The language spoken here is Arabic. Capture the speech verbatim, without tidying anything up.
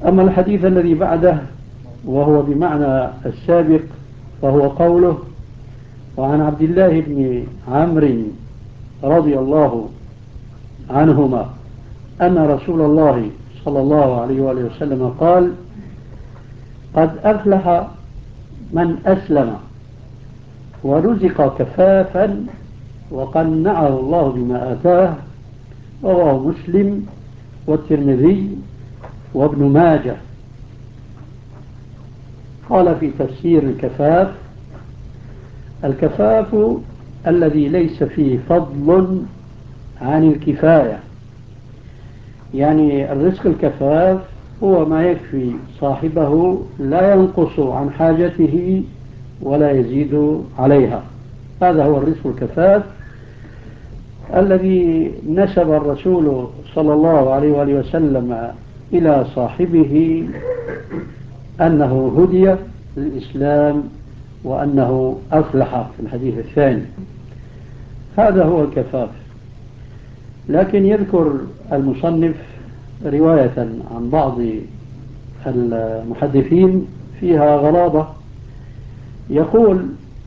أما الحديث الذي بعده وهو بمعنى السابق فهو قوله: وعن عبد الله بن عمرو رضي الله عنهما أن رسول الله صلى الله عليه وآله وسلم قال: قد أفلح من أسلم ورزق كفافا وقنعه الله بما آتاه. رواه مسلم والترمذي وابن ماجه. قال في تفسير الكفاف: الكفاف الذي ليس فيه فضل عن الكفاية، يعني الرزق الكفاف هو ما يكفي صاحبه لا ينقص عن حاجته ولا يزيد عليها. هذا هو الرزق الكفاف الذي نسب الرسول صلى الله عليه وآله وسلم إلى صاحبه أنه هدي للإسلام وأنه أفلح في الحديث الثاني. هذا هو الكفاف. لكن يذكر المصنف رواية عن بعض المحدثين فيها غرابة، يقول: